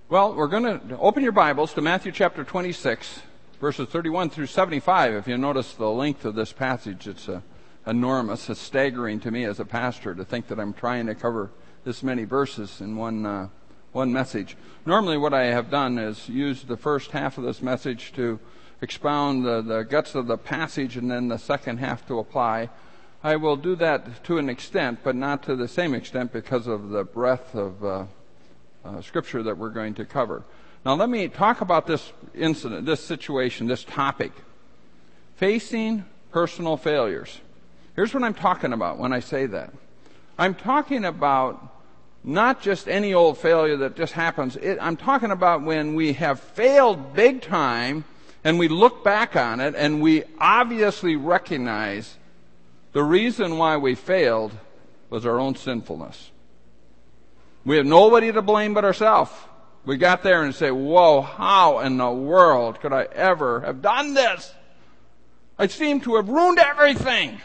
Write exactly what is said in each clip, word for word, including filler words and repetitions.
Well, we're going to open your Bibles to Matthew chapter twenty-six, verses thirty-one through seventy-five. If you notice the length of this passage, it's uh, enormous. It's staggering to me as a pastor to think that I'm trying to cover this many verses in one uh, one message. Normally what I have done is use the first half of this message to expound the, the guts of the passage and then the second half to apply. I will do that to an extent, but not to the same extent because of the breadth of uh, uh, Scripture that we're going to cover. Now let me talk about this incident, this situation, this topic. Facing personal failures. Here's what I'm talking about when I say that. I'm talking about not just any old failure that just happens. It, I'm talking about when we have failed big time and we look back on it and we obviously recognize the reason why we failed was our own sinfulness. We have nobody to blame but ourselves. We got there and say, whoa, how in the world could I ever have done this? I seem to have ruined everything.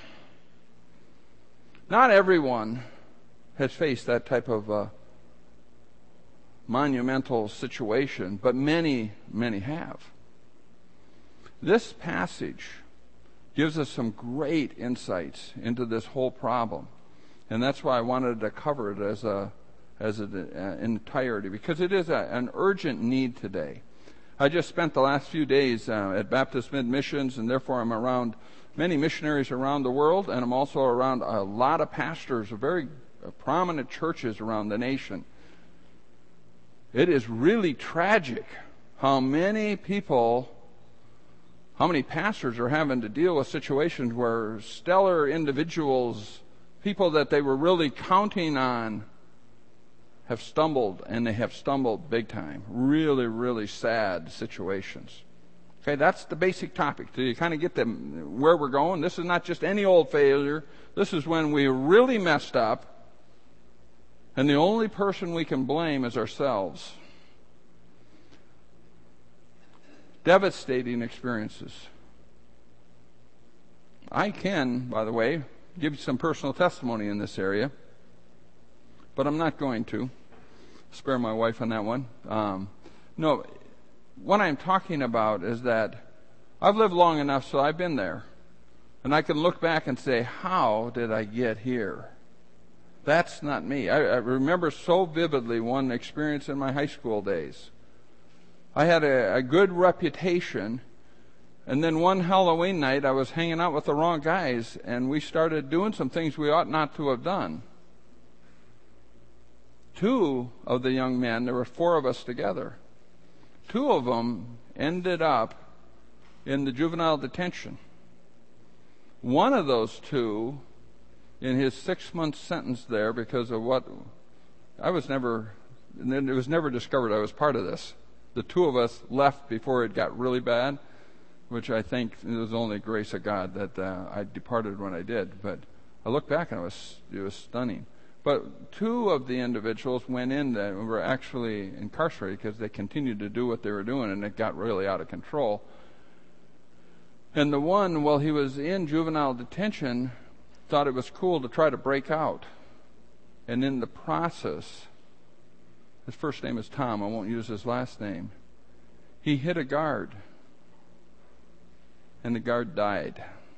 Not everyone has faced that type of uh, monumental situation, but many, many have. This passage gives us some great insights into this whole problem. And that's why I wanted to cover it as a as an uh, entirety, because it is a, an urgent need today. I just spent the last few days uh, at Baptist Mid Missions, and therefore I'm around many missionaries around the world, and I'm also around a lot of pastors of very uh, prominent churches around the nation. It is really tragic how many people How many pastors are having to deal with situations where stellar individuals, people that they were really counting on, have stumbled, and they have stumbled big time. Really, really sad situations. Okay, that's the basic topic. Do you kind of get the, where we're going? This is not just any old failure. This is when we really messed up, and the only person we can blame is ourselves. Devastating experiences. I can, by the way, give you some personal testimony in this area, but I'm not going to. Spare my wife on that one. Um, no, what I'm talking about is that I've lived long enough so I've been there. And I can look back and say, how did I get here? That's not me. I, I remember so vividly one experience in my high school days. I had a, a good reputation, and then one Halloween night I was hanging out with the wrong guys, and we started doing some things we ought not to have done. Two of the young men, there were four of us together, two of them ended up in the juvenile detention. One of those two, in his six-month sentence there, because of what, I was never, it was never discovered I was part of this. The two of us left before it got really bad, which I think it was only grace of God that uh, I departed when I did. But I look back and it was, it was stunning. But two of the individuals went in that were actually incarcerated because they continued to do what they were doing, and it got really out of control. And the one, while he was in juvenile detention, thought it was cool to try to break out. And in the process, his first name is Tom. I won't use his last name. He hit a guard, and the guard died.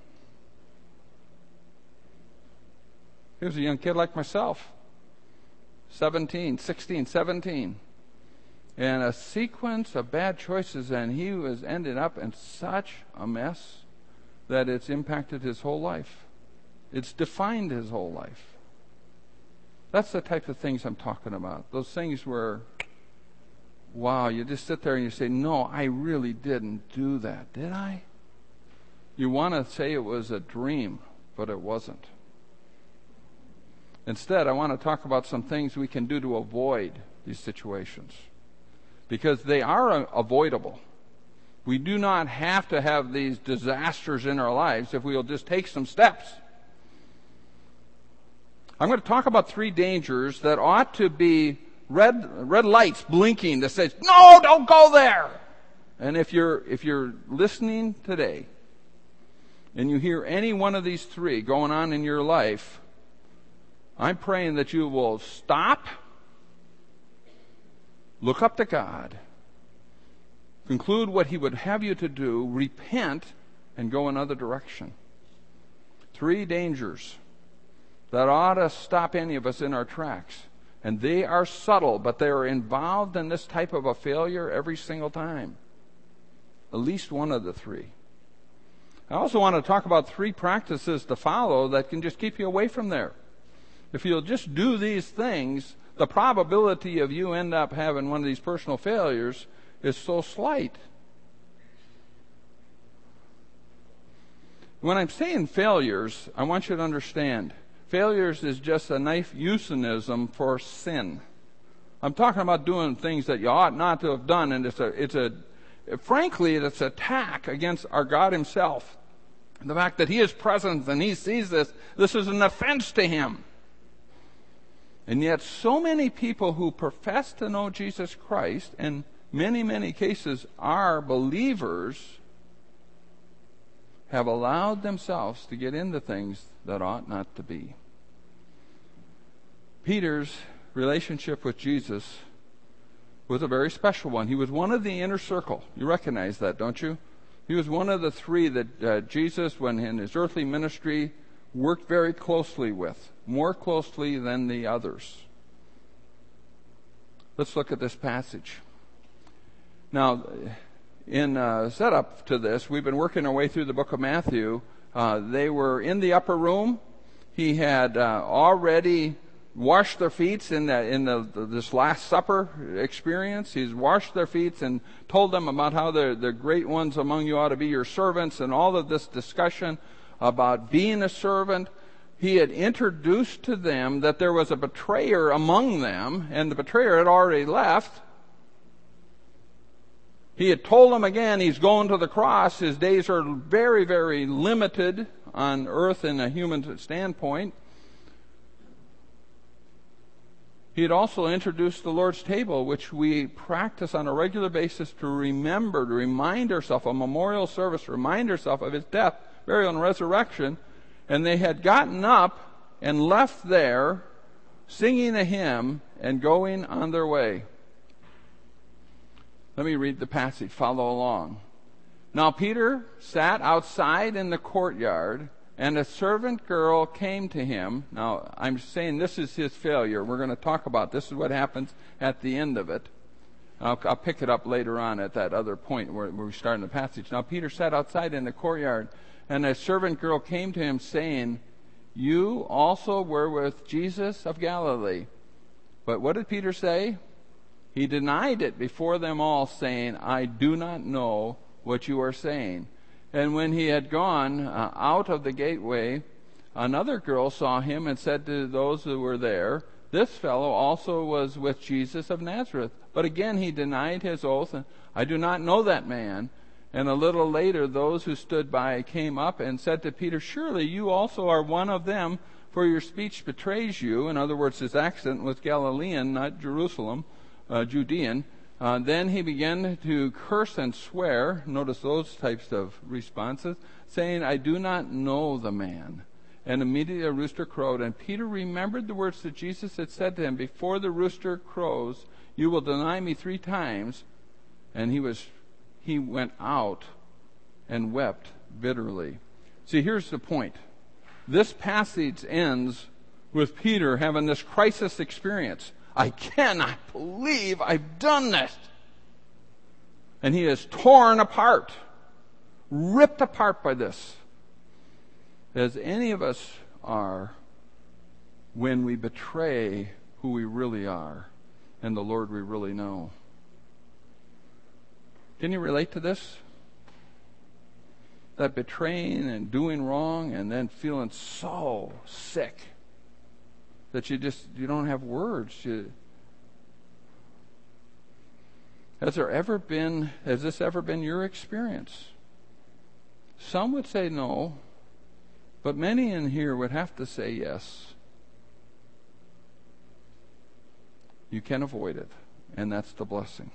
He was a young kid like myself, seventeen, sixteen, seventeen. And a sequence of bad choices, and he was ended up in such a mess that it's impacted his whole life. It's defined his whole life. That's the type of things I'm talking about. Those things where, wow, you just sit there and you say, no, I really didn't do that, did I? You want to say it was a dream, but it wasn't. Instead, I want to talk about some things we can do to avoid these situations, because they are avoidable. We do not have to have these disasters in our lives if we will just take some steps. I'm going to talk about three dangers that ought to be red red lights blinking that says, no, don't go there. And if you're if you're listening today and you hear any one of these three going on in your life, I'm praying that you will stop look up to God, conclude what he would have you to do, repent, and go another direction. Three dangers that ought to stop any of us in our tracks. And they are subtle, but they are involved in this type of a failure every single time. At least one of the three. I also want to talk about three practices to follow that can just keep you away from there. If you'll just do these things, the probability of you end up having one of these personal failures is so slight. When I'm saying failures, I want you to understand, failures is just a nice euphemism for sin. I'm talking about doing things that you ought not to have done, and it's a, it's a, frankly, it's an attack against our God himself. The fact that he is present and he sees this, this is an offense to him. And yet so many people who profess to know Jesus Christ, and many, many cases are believers, have allowed themselves to get into things that ought not to be. Peter's relationship with Jesus was a very special one. He was one of the inner circle. You recognize that, don't you? He was one of the three that uh, Jesus, when in his earthly ministry, worked very closely with, more closely than the others. Let's look at this passage. Now, in uh, setup to this, we've been working our way through the book of Matthew. Uh, they were in the upper room. He had uh, already washed their feet in, the, in the, the, this Last Supper experience. He's washed their feet and told them about how the, the great ones among you ought to be your servants, and all of this discussion about being a servant. He had introduced to them that there was a betrayer among them, and the betrayer had already left. He had told them again he's going to the cross. His days are very, very limited on earth in a human standpoint. He had also introduced the Lord's table, which we practice on a regular basis to remember, to remind ourselves, a memorial service, to remind ourselves of his death, burial, and resurrection. And they had gotten up and left there, singing a hymn and going on their way. Let me read the passage. Follow along. Now Peter sat outside in the courtyard, and a servant girl came to him. Now, I'm saying this is his failure. We're going to talk about this is what happens at the end of it. I'll, I'll pick it up later on at that other point where, where we start in the passage. Now Peter sat outside in the courtyard, and a servant girl came to him saying, "You also were with Jesus of Galilee." But what did Peter say? He denied it before them all, saying, "I do not know what you are saying." And when he had gone uh, out of the gateway, another girl saw him and said to those who were there, "This fellow also was with Jesus of Nazareth." But again he denied his oath, and "I do not know that man." And a little later those who stood by came up and said to Peter, "Surely you also are one of them, for your speech betrays you." In other words, his accent was Galilean, not Jerusalem, uh, Judean. Uh, then he began to curse and swear. Notice those types of responses, saying, "I do not know the man." And immediately a rooster crowed, and Peter remembered the words that Jesus had said to him, "Before the rooster crows, you will deny me three times." And he was, he went out and wept bitterly. See, here's the point. This passage ends with Peter having this crisis experience. I cannot believe I've done this. And he is torn apart, ripped apart by this, as any of us are when we betray who we really are and the Lord we really know. Can you relate to this? That betraying and doing wrong and then feeling so sick that you just, you don't have words. You, has there ever been, has this ever been your experience? Some would say no, but many in here would have to say yes. You can avoid it, and that's the blessing.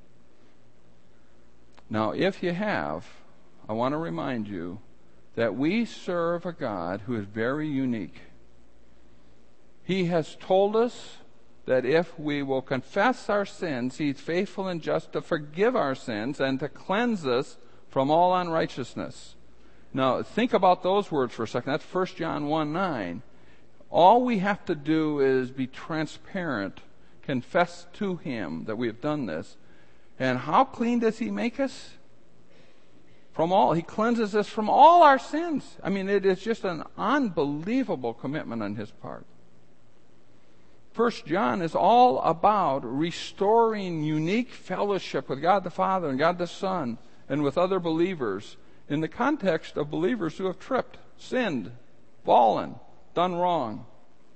Now, if you have, I want to remind you that we serve a God who is very unique. He has told us that if we will confess our sins, He's faithful and just to forgive our sins and to cleanse us from all unrighteousness. Now, think about those words for a second. That's First John one nine. All we have to do is be transparent, confess to Him that we have done this. And how clean does He make us? From all. He cleanses us from all our sins. I mean, it is just an unbelievable commitment on His part. First John is all about restoring unique fellowship with God the Father and God the Son and with other believers in the context of believers who have tripped, sinned, fallen, done wrong.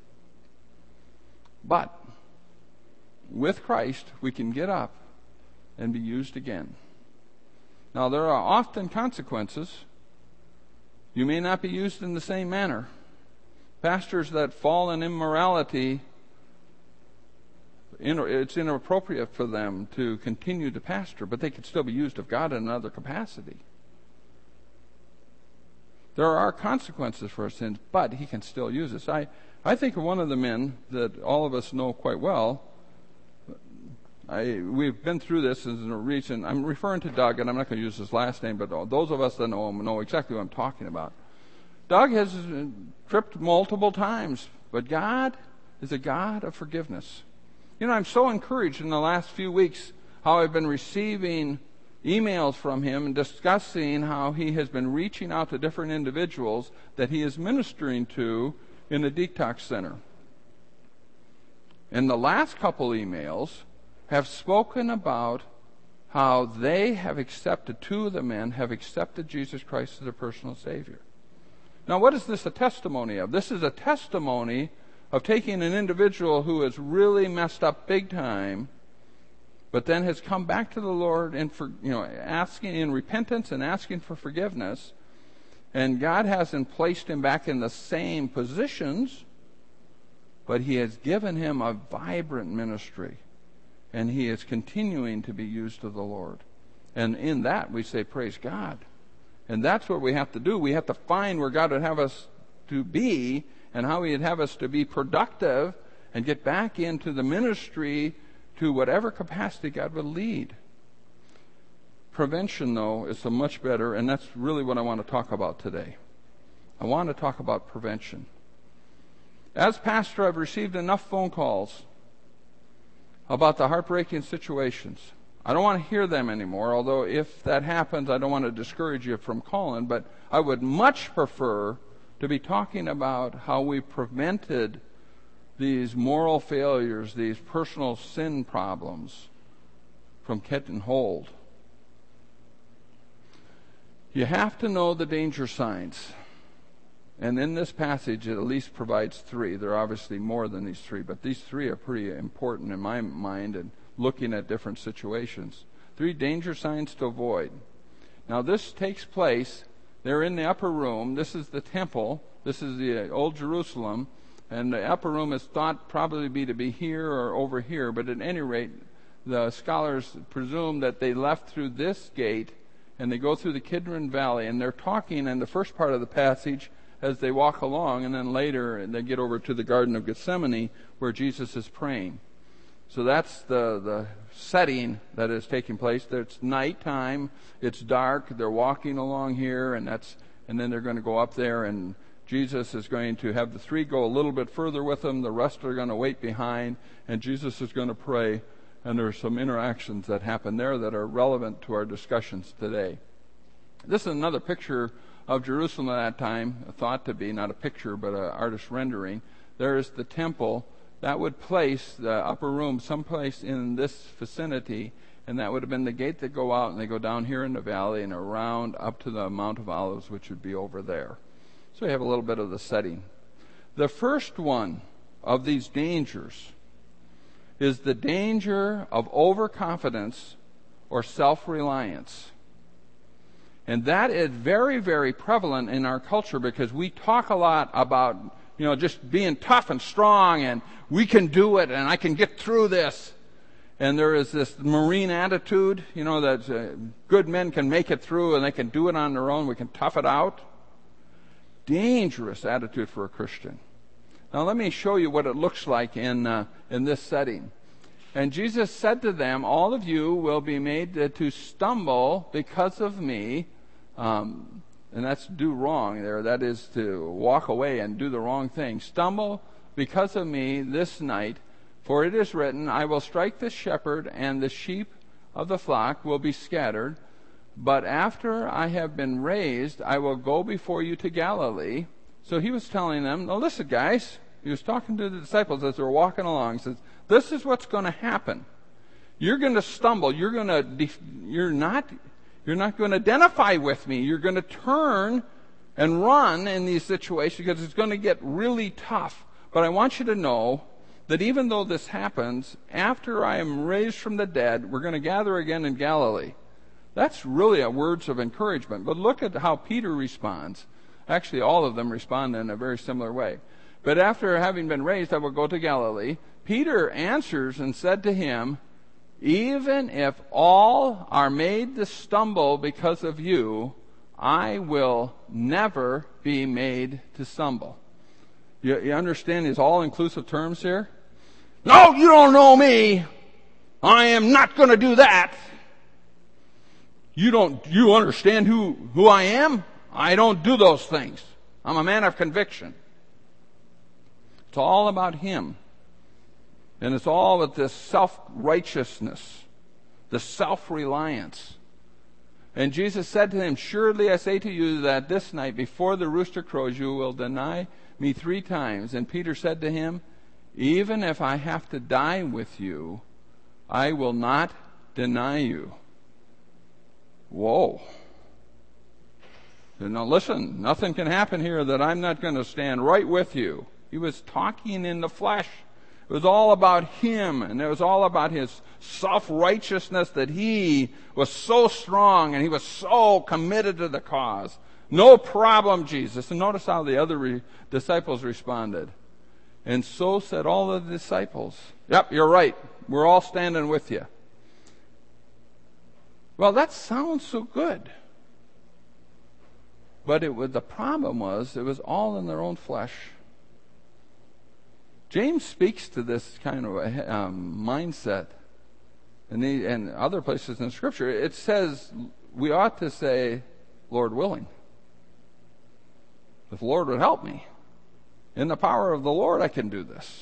But with Christ, we can get up and be used again. Now, there are often consequences. You may not be used in the same manner. Pastors that fall in immorality, it's inappropriate for them to continue to pastor, but they can still be used of God in another capacity. There are consequences for our sins, but He can still use us. I, I think of one of the men that all of us know quite well. I, we've been through this as a reason. I'm referring to Doug, and I'm not going to use his last name, but those of us that know him know exactly what I'm talking about. Doug has tripped multiple times, but God is a God of forgiveness. You know, I'm so encouraged in the last few weeks how I've been receiving emails from him and discussing how he has been reaching out to different individuals that he is ministering to in the detox center. And the last couple emails have spoken about how they have accepted, two of the men have accepted Jesus Christ as their personal Savior. Now, what is this a testimony of? This is a testimony of taking an individual who has really messed up big time, but then has come back to the Lord and for, you know, asking in repentance and asking for forgiveness, and God hasn't placed him back in the same positions, but He has given him a vibrant ministry, and he is continuing to be used of the Lord. And in that we say, praise God. And that's what we have to do. We have to find where God would have us to be and how He would have us to be productive and get back into the ministry to whatever capacity God would lead. Prevention, though, is so much better, and that's really what I want to talk about today. I want to talk about prevention. As pastor, I've received enough phone calls about the heartbreaking situations. I don't want to hear them anymore, although if that happens, I don't want to discourage you from calling, but I would much prefer to be talking about how we prevented these moral failures, these personal sin problems from getting hold. You have to know the danger signs. And in this passage, it at least provides three. There are obviously more than these three, but these three are pretty important in my mind and looking at different situations. Three danger signs to avoid. Now, this takes place. They're in the upper room. This is the temple. This is the Old Jerusalem. And the upper room is thought probably be to be here or over here. But at any rate, the scholars presume that they left through this gate and they go through the Kidron Valley. And they're talking in the first part of the passage as they walk along, and then later they get over to the Garden of Gethsemane where Jesus is praying. So that's the, the setting that is taking place. It's nighttime, it's dark, they're walking along here, and that's and then they're going to go up there, and Jesus is going to have the three go a little bit further with them, the rest are going to wait behind, and Jesus is going to pray, and there are some interactions that happen there that are relevant to our discussions today. This is another picture of Jerusalem at that time, thought to be not a picture but an artist's rendering. There is the temple. That would place the upper room someplace in this vicinity, and that would have been the gate that go out, and they go down here in the valley and around up to the Mount of Olives, which would be over there. So we have a little bit of the setting. The first one of these dangers is the danger of overconfidence or self-reliance. And that is very, very prevalent in our culture because we talk a lot about, you know, just being tough and strong and we can do it and I can get through this. And there is this Marine attitude, you know, that uh, good men can make it through and they can do it on their own. We can tough it out. Dangerous attitude for a Christian. Now let me show you what it looks like in uh, in this setting. And Jesus said to them, all of you will be made to, to stumble because of me. Um, and that's do wrong there. That is to walk away and do the wrong thing. Stumble because of me this night. For it is written, I will strike the shepherd, and the sheep of the flock will be scattered. But after I have been raised, I will go before you to Galilee. So he was telling them, now listen, guys. He was talking to the disciples as they were walking along. He says, this is what's going to happen. You're going to stumble. You're going to, def- you're not, you're not going to identify with me. You're going to turn and run in these situations because it's going to get really tough. But I want you to know that even though this happens, after I am raised from the dead, we're going to gather again in Galilee. That's really a words of encouragement. But look at how Peter responds. Actually, all of them respond in a very similar way. But after having been raised, I will go to Galilee. Peter answers and said to him, even if all are made to stumble because of you, I will never be made to stumble. You, you understand these all-inclusive terms here? No, you don't know me. I am not going to do that. You don't, you understand who, who I am? I don't do those things. I'm a man of conviction. It's all about him. And it's all with this self-righteousness, the self-reliance. And Jesus said to him, surely I say to you that this night before the rooster crows you will deny me three times. And Peter said to him, even if I have to die with you, I will not deny you. Whoa. Now listen, nothing can happen here that I'm not going to stand right with you. He was talking in the flesh. It was all about him, and it was all about his self-righteousness, that he was so strong and he was so committed to the cause. No problem, Jesus. And notice how the other re- disciples responded. And so said all the disciples. Yep, you're right. We're all standing with you. Well, that sounds so good. But it was, the problem was, it was all in their own flesh. James speaks to this kind of a um, mindset. And, the, and other places in Scripture, it says we ought to say, Lord willing. If the Lord would help me. In the power of the Lord, I can do this.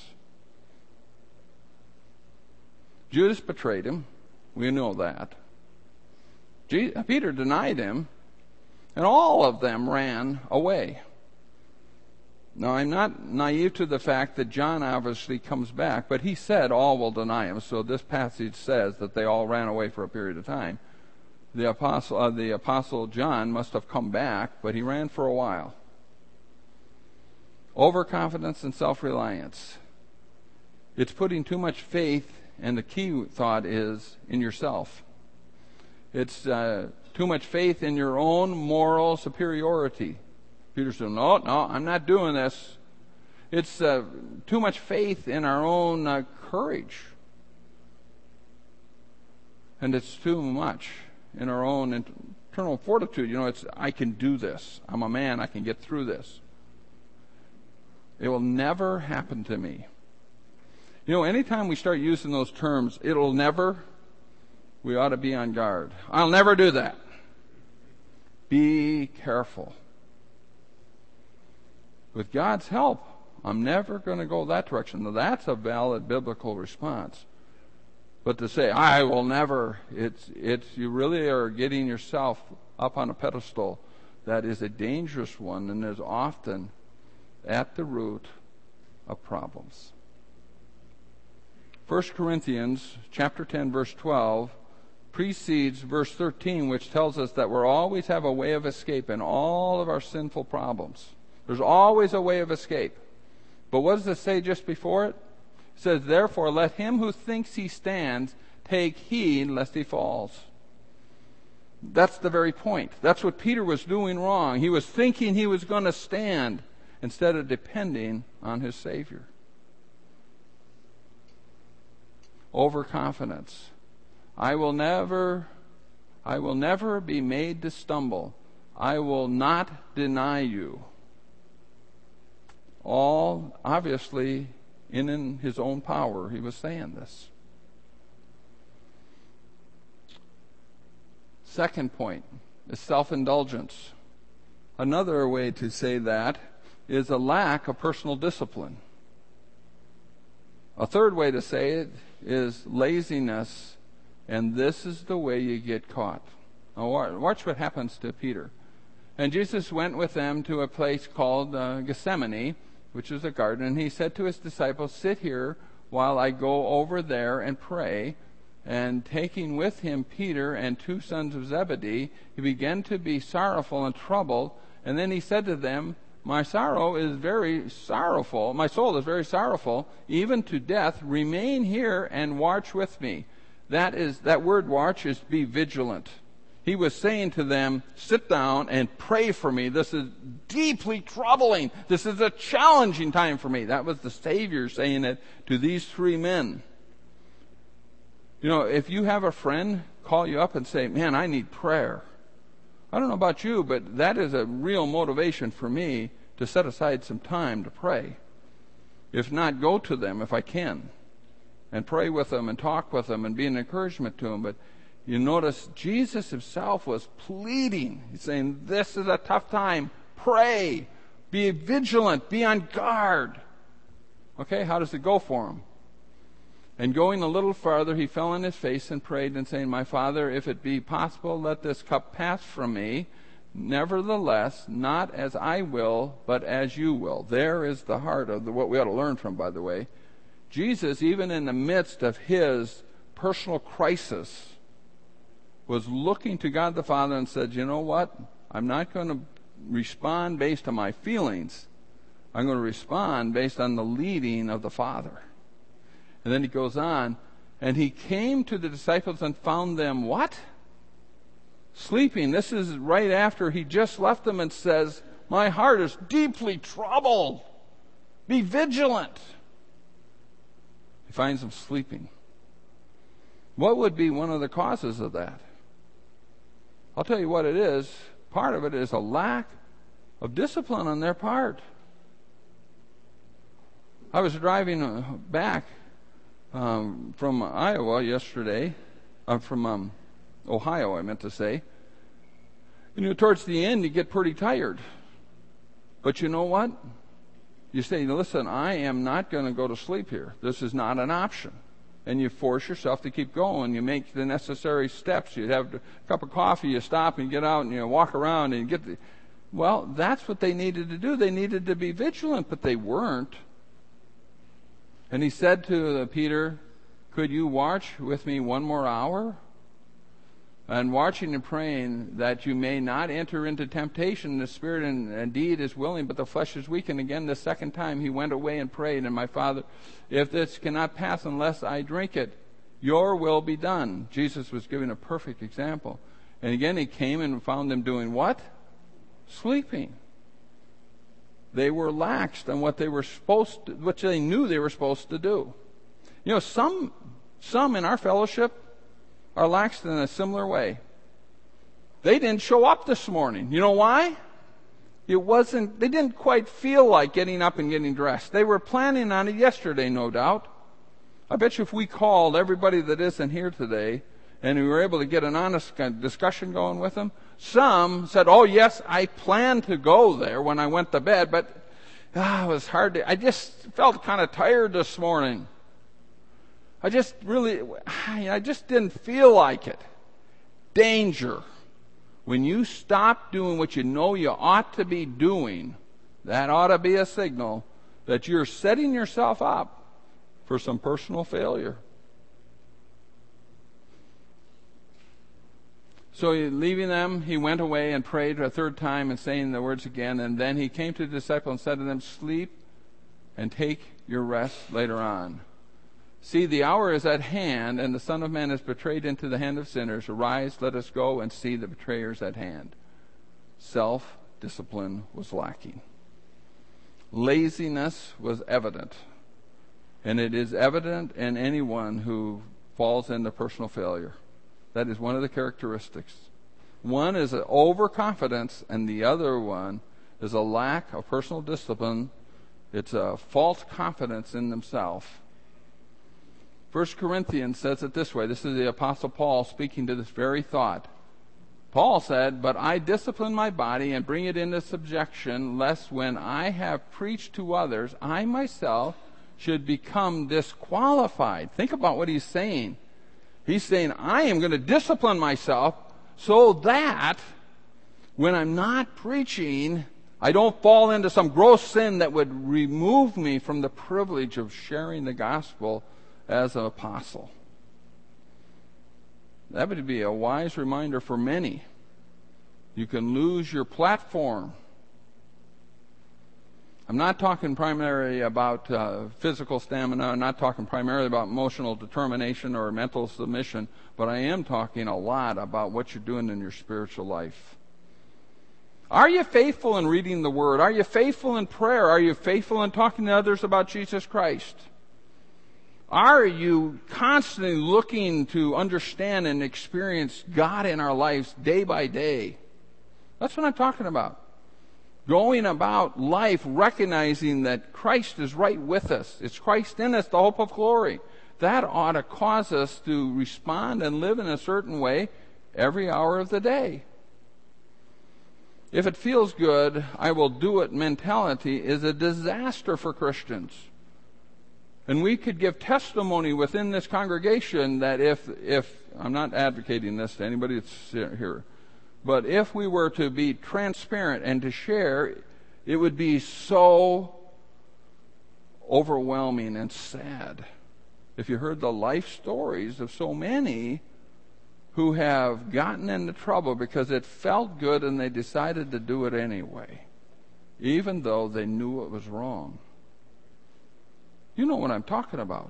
Judas betrayed him. We know that. Je- Peter denied him. And all of them ran away. Now, I'm not naive to the fact that John obviously comes back, but he said all will deny him. So this passage says that they all ran away for a period of time. The apostle, uh, the apostle John must have come back, but he ran for a while. Overconfidence and self-reliance. It's putting too much faith, and the key thought is in yourself. It's uh, too much faith in your own moral superiority. Peter said, no, no, I'm not doing this. It's uh, too much faith in our own uh, courage. And it's too much in our own internal fortitude. You know, it's, I can do this. I'm a man. I can get through this. It will never happen to me. You know, anytime we start using those terms, it'll never, we ought to be on guard. I'll never do that. Be careful. With God's help, I'm never going to go that direction. Now, that's a valid biblical response. But to say, I will never, it's, it's, you really are getting yourself up on a pedestal that is a dangerous one and is often at the root of problems. First Corinthians chapter ten, verse twelve precedes verse thirteen, which tells us that we'll always have a way of escape in all of our sinful problems. There's always a way of escape. But what does it say just before it? It says, therefore, let him who thinks he stands take heed lest he falls. That's the very point. That's what Peter was doing wrong. He was thinking he was going to stand instead of depending on his Savior. Overconfidence. I will never, I will never be made to stumble. I will not deny you. all obviously in, in his own power, he was saying this. Second point is self-indulgence. Another way to say that is a lack of personal discipline. A third way to say it is laziness, and this is the way you get caught. Now watch what happens to Peter. And Jesus went with them to a place called uh, Gethsemane, which is a garden, and he said to his disciples, "Sit here while I go over there and pray." And taking with him Peter and two sons of Zebedee, he began to be sorrowful and troubled. And then he said to them, "My sorrow is very sorrowful. My soul is very sorrowful, even to death. Remain here and watch with me." That is, that word watch is be vigilant. He was saying to them, sit down and pray for me. This is deeply troubling. This is a challenging time for me. That was the Savior saying it to these three men. You know, if you have a friend call you up and say, "Man, I need prayer," I don't know about you, but that is a real motivation for me to set aside some time to pray. If not, go to them if I can and pray with them and talk with them and be an encouragement to them. But you notice Jesus himself was pleading. He's saying, this is a tough time. Pray. Be vigilant. Be on guard. Okay, how does it go for him? And going a little farther, he fell on his face and prayed and saying, "My Father, if it be possible, let this cup pass from me. Nevertheless, not as I will, but as you will." There is the heart of the, what we ought to learn from, by the way. Jesus, even in the midst of his personal crisis, was looking to God the Father and said, "You know what? I'm not going to respond based on my feelings. I'm going to respond based on the leading of the Father." And then he goes on, and he came to the disciples and found them what? Sleeping. This is right after he just left them and says, "My heart is deeply troubled. Be vigilant." He finds them sleeping. What would be one of the causes of that? I'll tell you what it is. Part of it is a lack of discipline on their part. I was driving back um, from Iowa yesterday, uh, from um, Ohio, I meant to say. And you know, towards the end, you get pretty tired. But you know what? You say, "Listen, I am not going to go to sleep here. This is not an option." And you force yourself to keep going. You make the necessary steps. You have a cup of coffee, you stop and get out and you walk around and you get the... Well, that's what they needed to do. They needed to be vigilant, but they weren't. And he said to Peter, "Could you watch with me one more hour?" And watching and praying that you may not enter into temptation. The spirit indeed is willing, but the flesh is weak. And again, the second time he went away and prayed, "And my Father, if this cannot pass unless I drink it, your will be done." Jesus was giving a perfect example. And again, he came and found them doing what? Sleeping. They were laxed on what they were supposed to, what they knew they were supposed to do. You know, some some in our fellowship are laxed in a similar way. They didn't show up this morning. You know why? It wasn't, they didn't quite feel like getting up and getting dressed. They were planning on it yesterday, no doubt. I bet you if we called everybody that isn't here today and we were able to get an honest discussion going with them, some said, "Oh yes, I planned to go there when I went to bed, but ah, it was hard to, I just felt kind of tired this morning. I just really, I just didn't feel like it." Danger. When you stop doing what you know you ought to be doing, that ought to be a signal that you're setting yourself up for some personal failure. So leaving them, he went away and prayed a third time and saying the words again. And then he came to the disciples and said to them, "Sleep and take your rest later on. See, the hour is at hand, and the Son of Man is betrayed into the hand of sinners. Arise, let us go and see the betrayers at hand." Self-discipline was lacking. Laziness was evident. And it is evident in anyone who falls into personal failure. That is one of the characteristics. One is an overconfidence, and the other one is a lack of personal discipline It's a false confidence in themselves. First Corinthians says it this way. This is the Apostle Paul speaking to this very thought. Paul said, "But I discipline my body and bring it into subjection, lest when I have preached to others, I myself should become disqualified." Think about what he's saying. He's saying, I am going to discipline myself so that when I'm not preaching, I don't fall into some gross sin that would remove me from the privilege of sharing the gospel as an apostle. That would be a wise reminder for many. You can lose your platform. I'm not talking primarily about uh, physical stamina. I'm not talking primarily about emotional determination or mental submission, but I am talking a lot about what you're doing in your spiritual life. Are you faithful in reading the Word? Are you faithful in prayer? Are you faithful in talking to others about Jesus Christ? Are you constantly looking to understand and experience God in our lives day by day? That's what I'm talking about. Going about life recognizing that Christ is right with us. It's Christ in us, the hope of glory. That ought to cause us to respond and live in a certain way every hour of the day. If it feels good, I will do it mentality is a disaster for Christians. And we could give testimony within this congregation that if, if I'm not advocating this to anybody that's here, but if we were to be transparent and to share, it would be so overwhelming and sad. If you heard the life stories of so many who have gotten into trouble because it felt good and they decided to do it anyway, even though they knew it was wrong. You know what I'm talking about.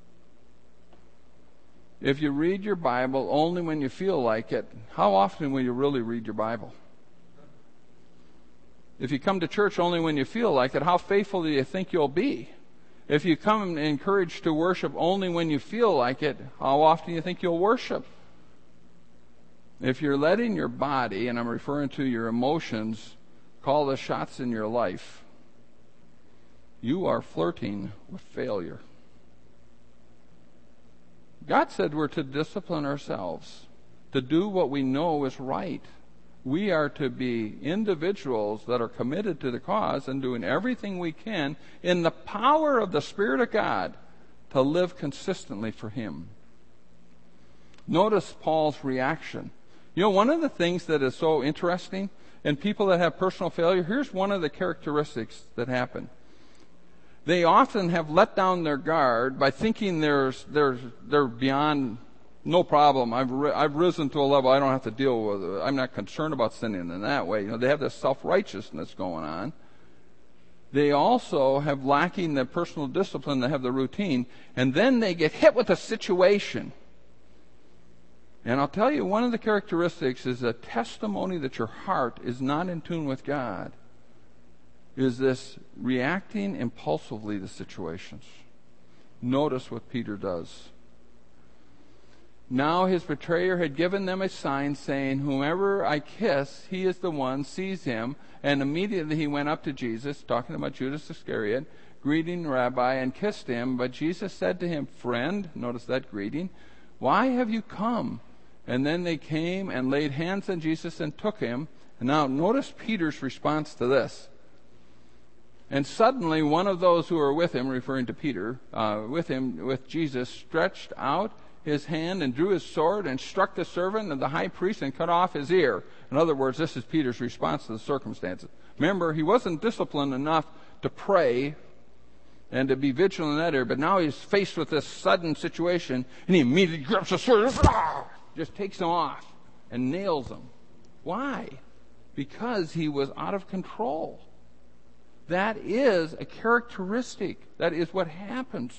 If you read your Bible only when you feel like it, how often will you really read your Bible? If you come to church only when you feel like it, how faithful do you think you'll be? If you come encouraged to worship only when you feel like it, how often do you think you'll worship? If you're letting your body, and I'm referring to your emotions, call the shots in your life, you are flirting with failure. God said we're to discipline ourselves, to do what we know is right. We are to be individuals that are committed to the cause and doing everything we can in the power of the Spirit of God to live consistently for Him. Notice Paul's reaction. You know, one of the things that is so interesting in people that have personal failure, here's one of the characteristics that happen. They often have let down their guard by thinking there's, there's, they're beyond, no problem. I've, ri- I've risen to a level I don't have to deal with it. I'm not concerned about sinning in that way. You know, they have this self-righteousness going on. They also have lacking the personal discipline to have the routine. And then they get hit with a situation. And I'll tell you, one of the characteristics is a testimony that your heart is not in tune with God. Is this reacting impulsively to situations. Notice what Peter does. Now his betrayer had given them a sign saying, "Whomever I kiss, he is the one, seize him." And immediately he went up to Jesus, talking about Judas Iscariot, greeting the rabbi, and kissed him. But Jesus said to him, "Friend," notice that greeting, "why have you come?" And then they came and laid hands on Jesus and took him. And now notice Peter's response to this. And suddenly one of those who were with him, referring to Peter, uh, with him, with Jesus, stretched out his hand and drew his sword and struck the servant of the high priest and cut off his ear. In other words, this is Peter's response to the circumstances. Remember, he wasn't disciplined enough to pray and to be vigilant in that area, but now he's faced with this sudden situation, and he immediately grabs the sword and just takes him off and nails him. Why? Because he was out of control. That is a characteristic. That is what happens.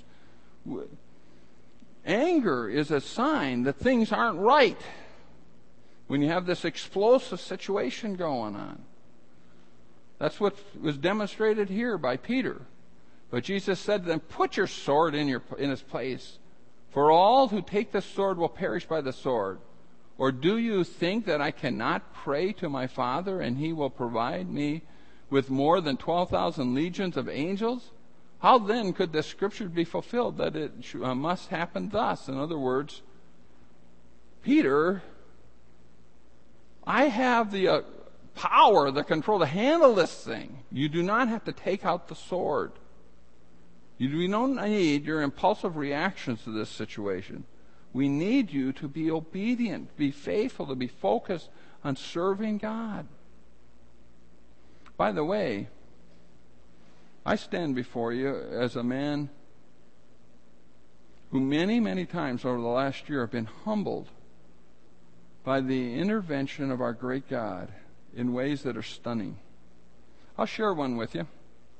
Anger is a sign that things aren't right when you have this explosive situation going on. That's what was demonstrated here by Peter. But Jesus said to them, "Put your sword in, your, in its place, for all who take the sword will perish by the sword. Or do you think that I cannot pray to my Father, and He will provide me with more than twelve thousand legions of angels? How then could the scripture be fulfilled that it uh, must happen thus? In other words, Peter, I have the uh, power, the control to handle this thing. You do not have to take out the sword. You do not need your impulsive reactions to this situation. We need you to be obedient, be faithful, to be focused on serving God. By the way, I stand before you as a man who many, many times over the last year have been humbled by the intervention of our great God in ways that are stunning. I'll share one with you.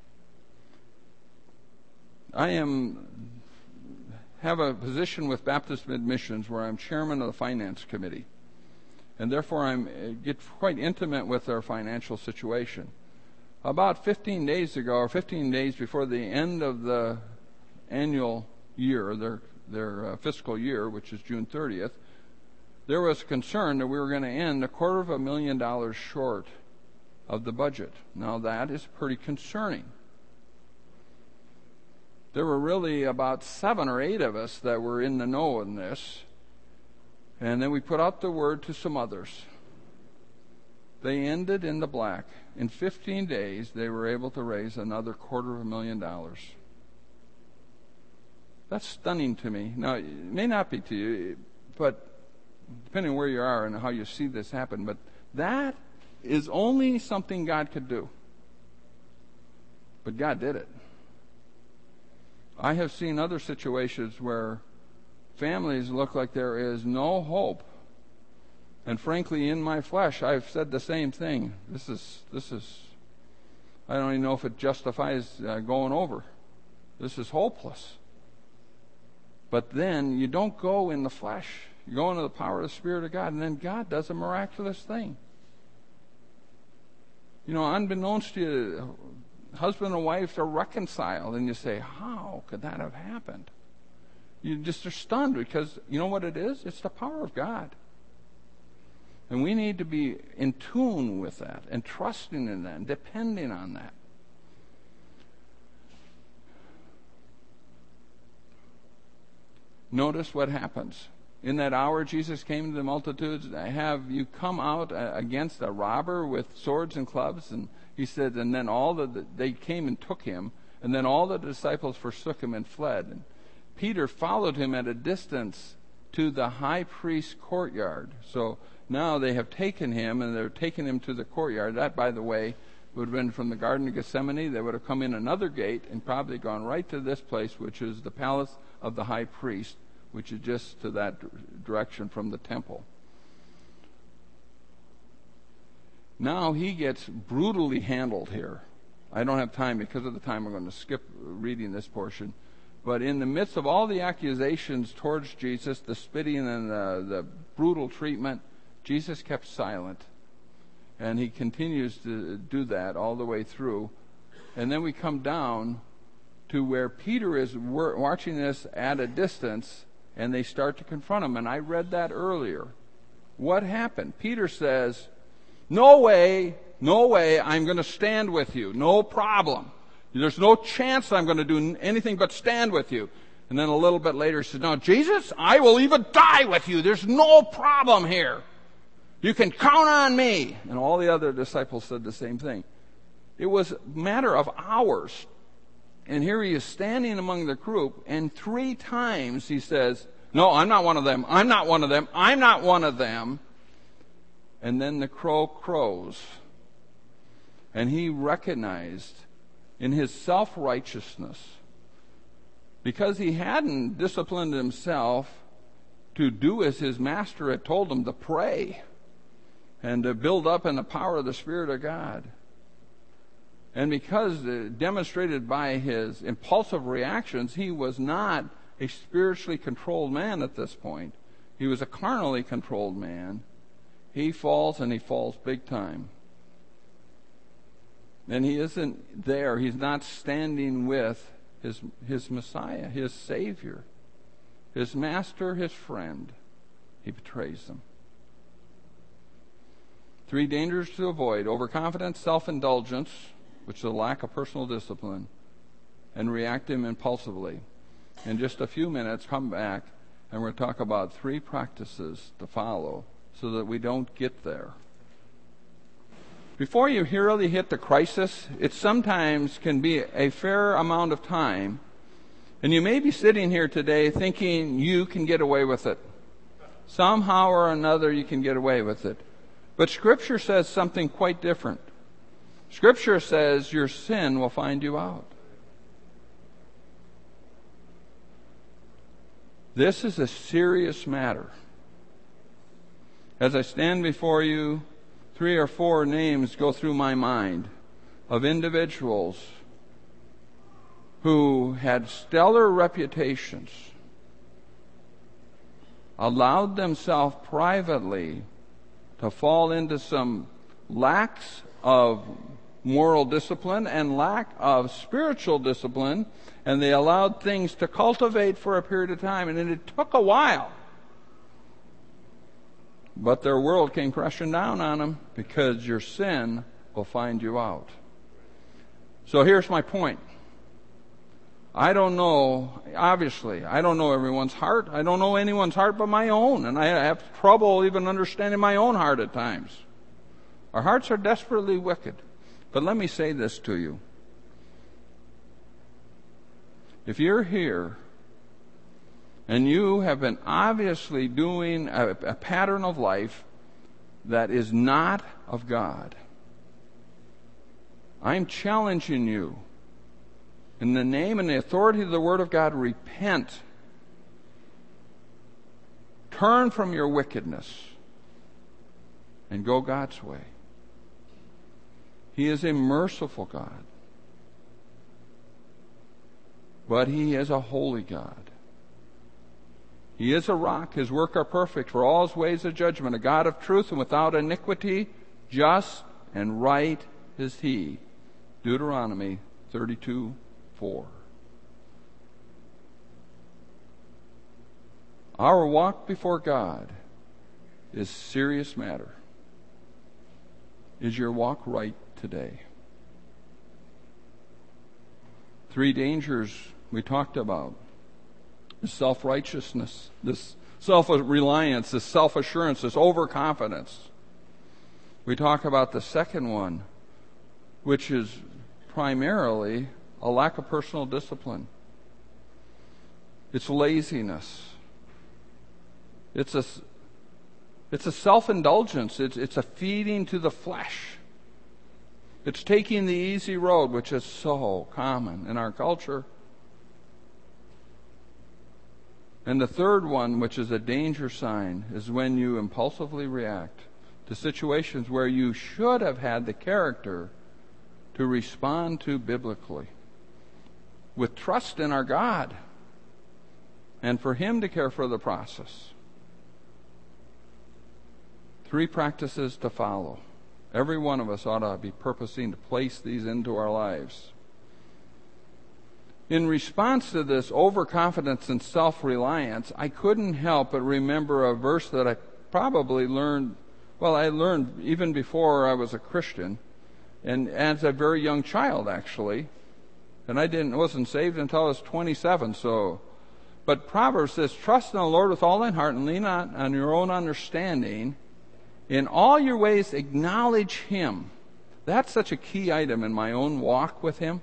I am have a position with Baptist Mid-Missions where I'm chairman of the finance committee, and therefore I get quite intimate with our financial situation. About fifteen days ago, or fifteen days before the end of the annual year, their their uh, fiscal year, which is June thirtieth, there was concern that we were going to end a quarter of a million dollars short of the budget. Now that is pretty concerning. There were really about seven or eight of us that were in the know in this, and then we put out the word to some others. They ended in the black. In fifteen days, they were able to raise another quarter of a million dollars. That's stunning to me. Now, it may not be to you, but depending on where you are and how you see this happen, but that is only something God could do. But God did it. I have seen other situations where families look like there is no hope. And frankly, in my flesh, I've said the same thing. This is, this is, I don't even know if it justifies uh, going over. This is hopeless. But then you don't go in the flesh. You go into the power of the Spirit of God, and then God does a miraculous thing. You know, unbeknownst to you, husband and wife are reconciled, and you say, how could that have happened? You just are stunned because you know what it is? It's the power of God. And we need to be in tune with that and trusting in that and depending on that. Notice what happens. In that hour, Jesus came to the multitudes. Have you come out against a robber with swords and clubs? And he said, and then all the, they came and took him, and then all the disciples forsook him and fled. And Peter followed him at a distance to the high priest's courtyard. So now they have taken him, and they're taking him to the courtyard. That, by the way, would have been from the Garden of Gethsemane. They would have come in another gate and probably gone right to this place, which is the palace of the high priest, which is just to that direction from the temple. Now he gets brutally handled here. I don't have time because of the time. I'm going to skip reading this portion. But in the midst of all the accusations towards Jesus, the spitting and the, the brutal treatment, Jesus kept silent. And he continues to do that all the way through. And then we come down to where Peter is watching this at a distance, and they start to confront him. And I read that earlier. What happened? Peter says, no way, no way, I'm going to stand with you. No problem. There's no chance I'm going to do anything but stand with you. And then a little bit later he says, no, Jesus, I will even die with you. There's no problem here. You can count on me. And all the other disciples said the same thing. It was a matter of hours. And here he is standing among the group, and three times he says, no, I'm not one of them. I'm not one of them. I'm not one of them. And then the crow crows. And he recognized in his self-righteousness, because he hadn't disciplined himself to do as his master had told him, to pray and to build up in the power of the Spirit of God. And because uh, demonstrated by his impulsive reactions, he was not a spiritually controlled man at this point. He was a carnally controlled man. He falls, and he falls big time. And he isn't there. He's not standing with his, his Messiah, his Savior, his master, his friend. He betrays them. Three dangers to avoid: overconfidence, self-indulgence, which is a lack of personal discipline, and reacting impulsively. In just a few minutes, come back, and we're going to talk about three practices to follow so that we don't get there. Before you really hit the crisis, it sometimes can be a fair amount of time, and you may be sitting here today thinking you can get away with it. Somehow or another you can get away with it. But Scripture says something quite different. Scripture says your sin will find you out. This is a serious matter. As I stand before you, three or four names go through my mind of individuals who had stellar reputations, allowed themselves privately to fall into some lacks of moral discipline and lack of spiritual discipline, and they allowed things to cultivate for a period of time, and it took a while. But their world came crashing down on them because your sin will find you out. So here's my point. I don't know, obviously, I don't know everyone's heart. I don't know anyone's heart but my own, and I have trouble even understanding my own heart at times. Our hearts are desperately wicked. But let me say this to you. If you're here and you have been obviously doing a, a pattern of life that is not of God, I'm challenging you in the name and the authority of the Word of God, repent. Turn from your wickedness and go God's way. He is a merciful God, but He is a holy God. He is a rock. His work are perfect, for all His ways of judgment. A God of truth and without iniquity, just and right is He. Deuteronomy thirty-two four. Our walk before God is a serious matter. Is your walk right today? Three dangers we talked about. This self-righteousness, this self-reliance, this self-assurance, this overconfidence. We talk about the second one, which is primarily a lack of personal discipline. It's laziness. It's a, it's a self-indulgence. It's, it's a feeding to the flesh. It's taking the easy road, which is so common in our culture. And the third one, which is a danger sign, is when you impulsively react to situations where you should have had the character to respond to biblically, with trust in our God, and for Him to care for the process. Three practices to follow. Every one of us ought to be purposing to place these into our lives. In response to this overconfidence and self-reliance, I couldn't help but remember a verse that I probably learned, well, I learned even before I was a Christian, and as a very young child, actually. And I didn't wasn't saved until I was twenty-seven, so. But Proverbs says, trust in the Lord with all thine heart and lean not on your own understanding. In all your ways acknowledge Him. That's such a key item in my own walk with Him.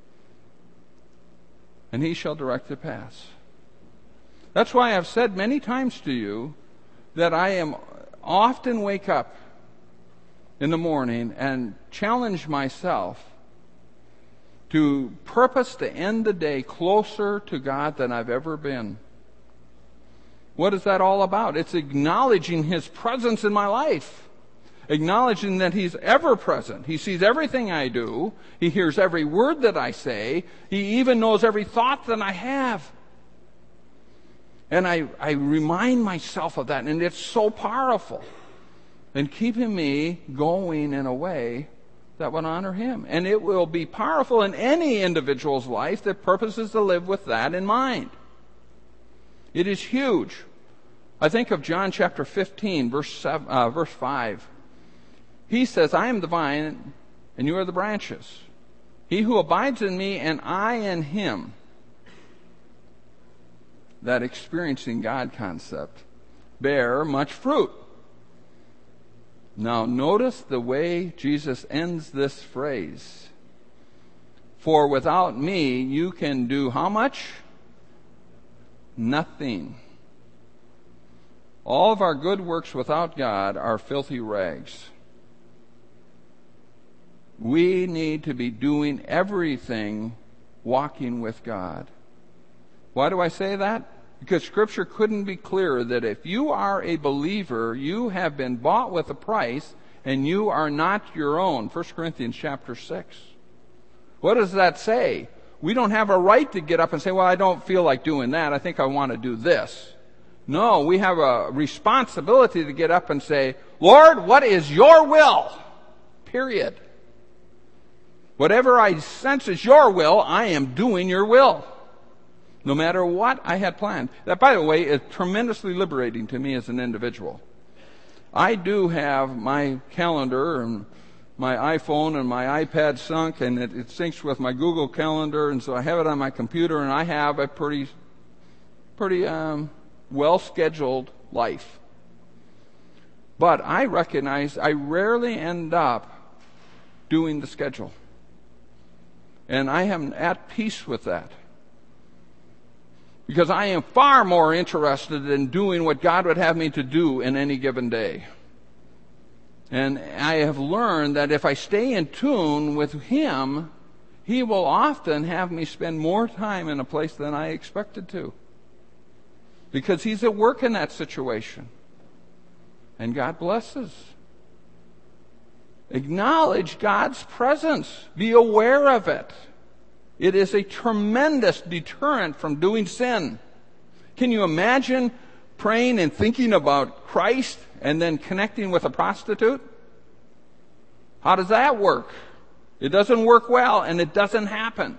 And He shall direct the paths. That's why I've said many times to you that I am often wake up in the morning and challenge myself to purpose to end the day closer to God than I've ever been. What is that all about? It's acknowledging His presence in my life. Acknowledging that He's ever present. He sees everything I do. He hears every word that I say. He even knows every thought that I have. And I, I remind myself of that, and it's so powerful. And keeping me going in a way that would honor Him. And it will be powerful in any individual's life that purposes to live with that in mind. It is huge. I think of John chapter fifteen, verse seven, uh, verse five. He says, I am the vine, and you are the branches. He who abides in me and I in him, that experiencing God concept, bear much fruit. Now notice the way Jesus ends this phrase. For without me you can do how much? Nothing. All of our good works without God are filthy rags. We need to be doing everything walking with God. Why do I say that? Because Scripture couldn't be clearer that if you are a believer, you have been bought with a price, and you are not your own. First Corinthians chapter six. What does that say? We don't have a right to get up and say, well, I don't feel like doing that. I think I want to do this. No, we have a responsibility to get up and say, Lord, what is your will? Period. Whatever I sense is your will, I am doing your will. No matter what I had planned. That, by the way, is tremendously liberating to me as an individual. I do have my calendar and my iPhone and my iPad sync, and it, it syncs with my Google Calendar, and so I have it on my computer, and I have a pretty, pretty um, well-scheduled life. But I recognize I rarely end up doing the schedule. And I am at peace with that. Because I am far more interested in doing what God would have me to do in any given day. And I have learned that if I stay in tune with Him, He will often have me spend more time in a place than I expected to. Because He's at work in that situation. And God blesses. Acknowledge God's presence. Be aware of it. It is a tremendous deterrent from doing sin. Can you imagine praying and thinking about Christ and then connecting with a prostitute? How does that work? It doesn't work well, and it doesn't happen.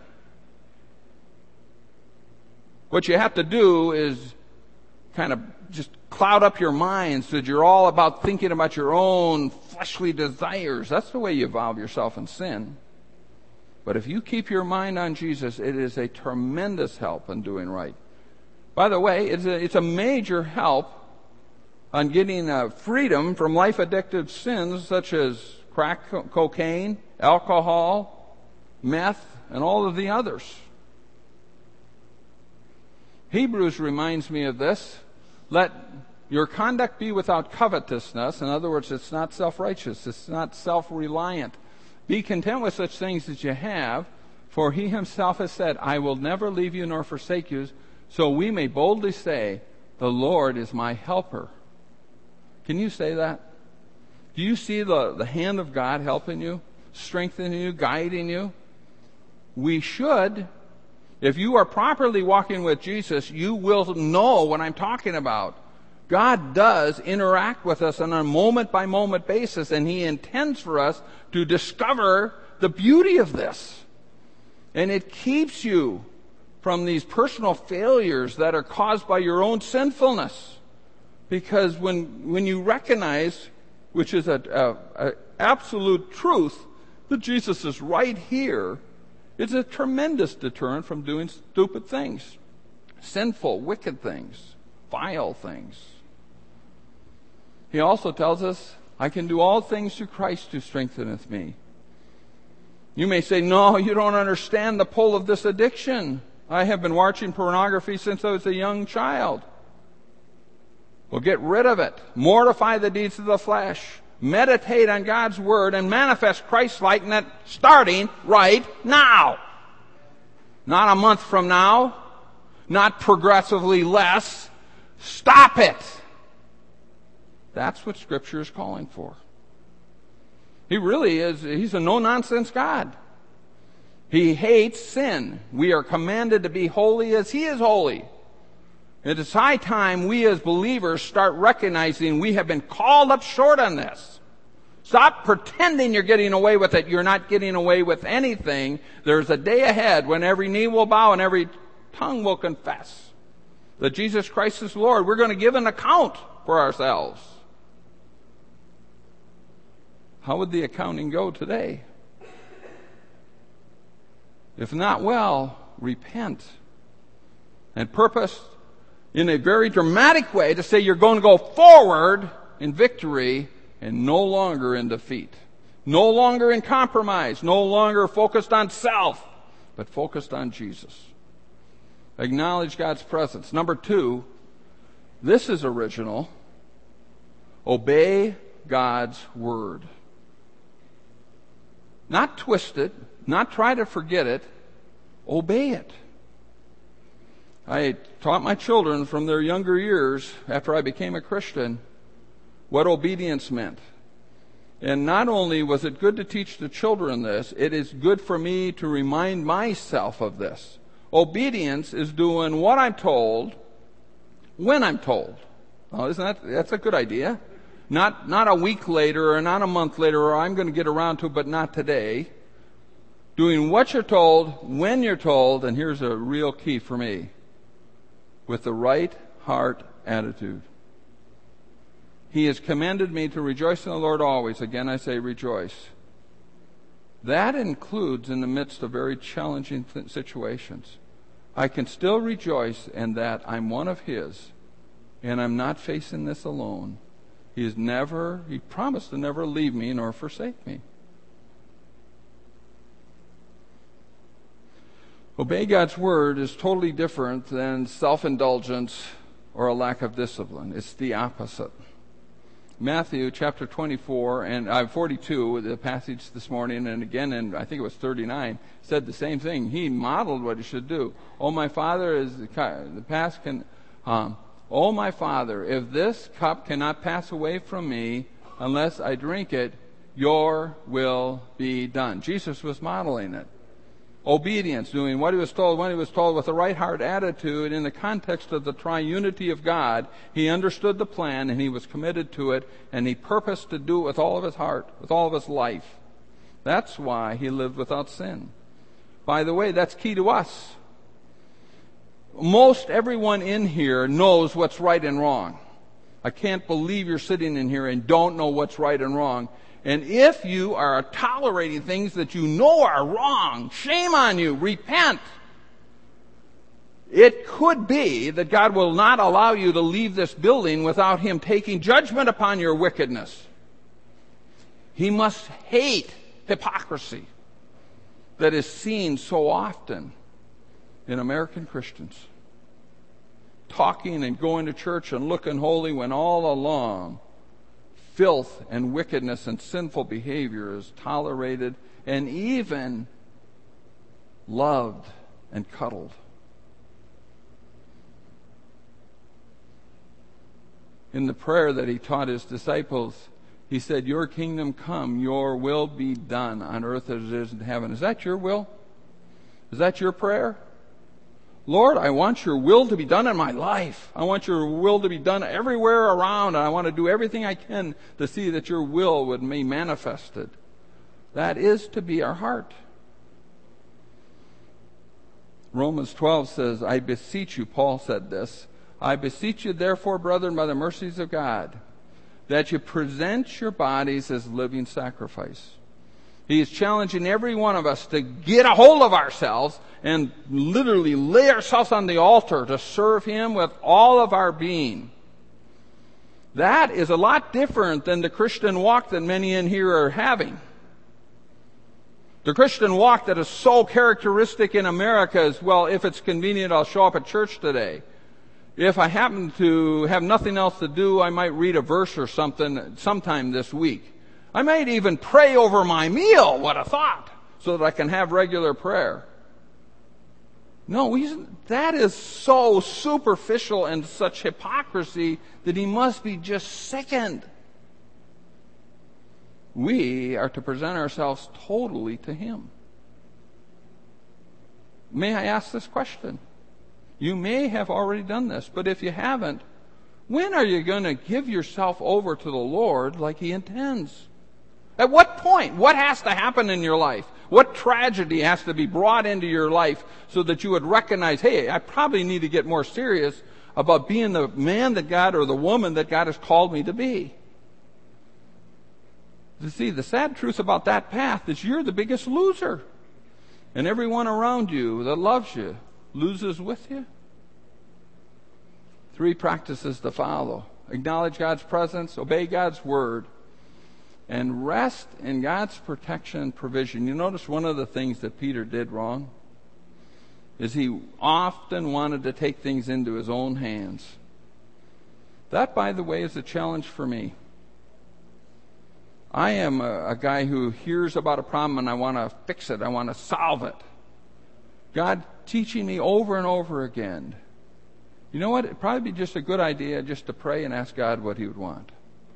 What you have to do is kind of just cloud up your mind so that you're all about thinking about your own fleshly desires. That's the way you involve yourself in sin. But if you keep your mind on Jesus, it is a tremendous help in doing right. By the way, it's a, it's a major help on getting uh, freedom from life-addictive sins such as crack co- cocaine, alcohol, meth, and all of the others. Hebrews reminds me of this. Let your conduct be without covetousness. In other words, it's not self-righteous. It's not self-reliant. Be content with such things as you have, for He Himself has said, I will never leave you nor forsake you, so we may boldly say, the Lord is my helper. Can you say that? Do you see the, the hand of God helping you, strengthening you, guiding you? We should. If you are properly walking with Jesus, you will know what I'm talking about. God does interact with us on a moment-by-moment basis, and He intends for us to discover the beauty of this. And it keeps you from these personal failures that are caused by your own sinfulness. Because when when you recognize, which is a, a, a absolute truth, that Jesus is right here, it's a tremendous deterrent from doing stupid things, sinful, wicked things, vile things. He also tells us, I can do all things through Christ who strengtheneth me. You may say, no, you don't understand the pull of this addiction. I have been watching pornography since I was a young child. Well, get rid of it. Mortify the deeds of the flesh. Meditate on God's Word and manifest Christ-likeness starting right now. Not a month from now. Not progressively less. Stop it. That's what Scripture is calling for. He really is, He's a no-nonsense God. He hates sin. We are commanded to be holy as He is holy. It is high time we as believers start recognizing we have been called up short on this. Stop pretending you're getting away with it. You're not getting away with anything. There's a day ahead when every knee will bow and every tongue will confess that Jesus Christ is Lord. We're going to give an account for ourselves. How would the accounting go today? If not well, repent. And purpose in a very dramatic way to say you're going to go forward in victory and no longer in defeat. No longer in compromise. No longer focused on self, but focused on Jesus. Acknowledge God's presence. Number two, this is original. Obey God's word. Not twist it, not try to forget it. Obey it. I taught my children from their younger years, after I became a Christian, what obedience meant. And not only was it good to teach the children this, it is good for me to remind myself of this. Obedience is doing what I'm told when I'm told. Oh, isn't that, that's a good idea. Not, not a week later or not a month later, or I'm going to get around to it, but not today. Doing what you're told, when you're told, and here's a real key for me, with the right heart attitude. He has commanded me to rejoice in the Lord always. Again, I say rejoice. That includes in the midst of very challenging situations. I can still rejoice in that I'm one of His, and I'm not facing this alone. He has never, He promised to never leave me nor forsake me. Obey God's word is totally different than self-indulgence or a lack of discipline. It's the opposite. Matthew chapter twenty-four and uh, forty-two, the passage this morning, and again in I think it was thirty-nine, said the same thing. He modeled what he should do. Oh, my Father, is the, the past can. Um, oh, my Father, if this cup cannot pass away from me unless I drink it, your will be done. Jesus was modeling it. Obedience, doing what he was told when he was told with a right heart attitude in the context of the triunity of God. He understood the plan and he was committed to it, and he purposed to do it with all of his heart, with all of his life. That's why he lived without sin. By the way, that's key to us. Most everyone in here knows what's right and wrong. I can't believe you're sitting in here and don't know what's right and wrong. And if you are tolerating things that you know are wrong, shame on you. Repent. It could be that God will not allow you to leave this building without Him taking judgment upon your wickedness. He must hate hypocrisy that is seen so often in American Christians. Talking and going to church and looking holy when all along filth and wickedness and sinful behavior is tolerated and even loved and cuddled. In the prayer that he taught his disciples, he said, your kingdom come, your will be done on earth as it is in heaven. Is that your will? Is that your prayer? Lord, I want your will to be done in my life. I want your will to be done everywhere around, and I want to do everything I can to see that your will would be manifested. That is to be our heart. Romans twelve says, I beseech you, Paul said this, I beseech you therefore, brethren, by the mercies of God, that you present your bodies as living sacrifice. He is challenging every one of us to get a hold of ourselves and literally lay ourselves on the altar to serve Him with all of our being. That is a lot different than the Christian walk that many in here are having. The Christian walk that is so characteristic in America is, well, if it's convenient, I'll show up at church today. If I happen to have nothing else to do, I might read a verse or something sometime this week. I might even pray over my meal, what a thought, so that I can have regular prayer. No, he's, that is so superficial and such hypocrisy that he must be just sickened. We are to present ourselves totally to Him. May I ask this question? You may have already done this, but if you haven't, when are you going to give yourself over to the Lord like He intends? At what point? What has to happen in your life? What tragedy has to be brought into your life so that you would recognize, hey, I probably need to get more serious about being the man that God or the woman that God has called me to be? You see, the sad truth about that path is you're the biggest loser. and everyone around you that loves you loses with you? Three practices to follow. Acknowledge God's presence, obey God's word, and rest in God's protection and provision. You notice one of the things that Peter did wrong is he often wanted to take things into his own hands. That, by the way, is a challenge for me. I am a, a guy who hears about a problem and I want to fix it. I want to solve it. God teaching me over and over again. You know what? It'd probably be just a good idea just to pray and ask God what he would want.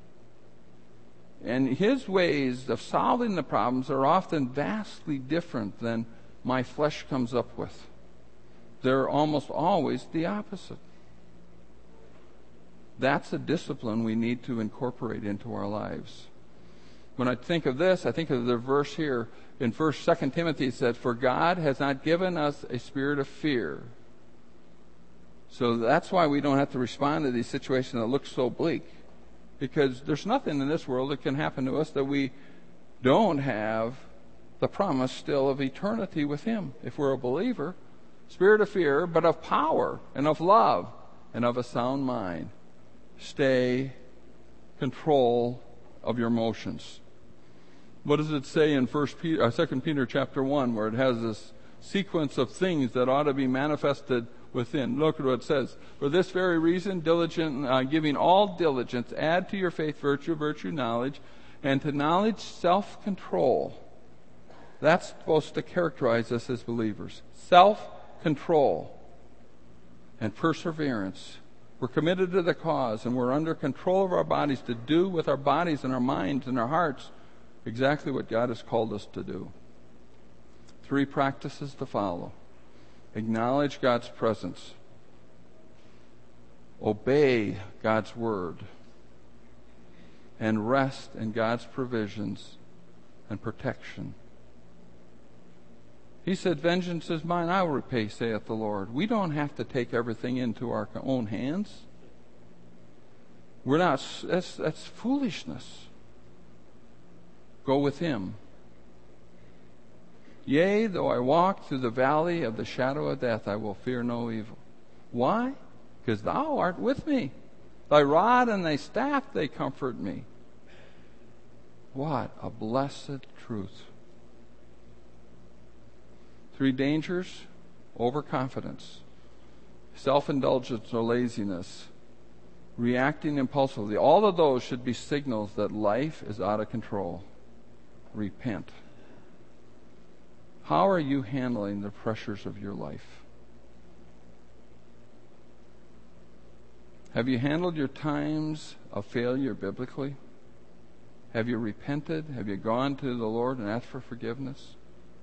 And his ways of solving the problems are often vastly different than my flesh comes up with. They're almost always the opposite. That's a discipline we need to incorporate into our lives. When I think of this, I think of the verse here in First, Second Timothy. It says, "For God has not given us a spirit of fear." So that's why we don't have to respond to these situations that look so bleak. Because there's nothing in this world that can happen to us that we don't have the promise still of eternity with him if we're a believer. Spirit of fear, but of power and of love and of a sound mind. Stay control of your emotions. What does it say in First Peter, uh, Second Peter chapter one, where it has this sequence of things that ought to be manifested within? Look at what it says. "For this very reason, diligent, uh, giving all diligence, add to your faith virtue, virtue knowledge, and to knowledge self-control." That's supposed to characterize us as believers. Self-control and perseverance. We're committed to the cause, and we're under control of our bodies to do with our bodies and our minds and our hearts exactly what God has called us to do. Three practices to follow. Acknowledge God's presence. Obey God's word. And rest in God's provisions and protection. He said, "Vengeance is mine, I will repay, saith the Lord." We don't have to take everything into our own hands. We're not, that's, that's foolishness. Go with him. "Yea, though I walk through the valley of the shadow of death, I will fear no evil." Why? Because thou art with me. Thy rod and thy staff, they comfort me. What a blessed truth. Three dangers: overconfidence, self-indulgence or laziness, reacting impulsively. All of those should be signals that life is out of control. Repent. How are you handling the pressures of your life? Have you handled your times of failure biblically? Have you repented? Have you gone to the Lord and asked for forgiveness?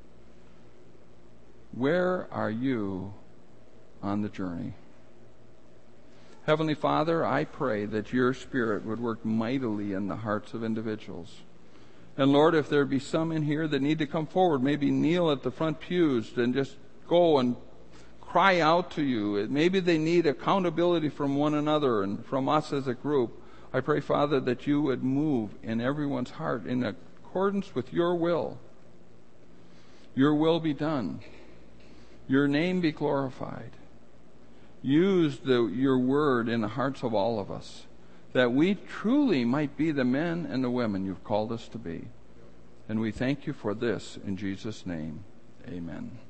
Where are you on the journey? Heavenly Father, I pray that your Spirit would work mightily in the hearts of individuals. And Lord, if there be some in here that need to come forward, maybe kneel at the front pews and just go and cry out to you. Maybe they need accountability from one another and from us as a group. I pray, Father, that you would move in everyone's heart in accordance with your will. Your will be done. Your name be glorified. Use the, your word in the hearts of all of us, that we truly might be the men and the women you've called us to be. And we thank you for this in Jesus' name. Amen.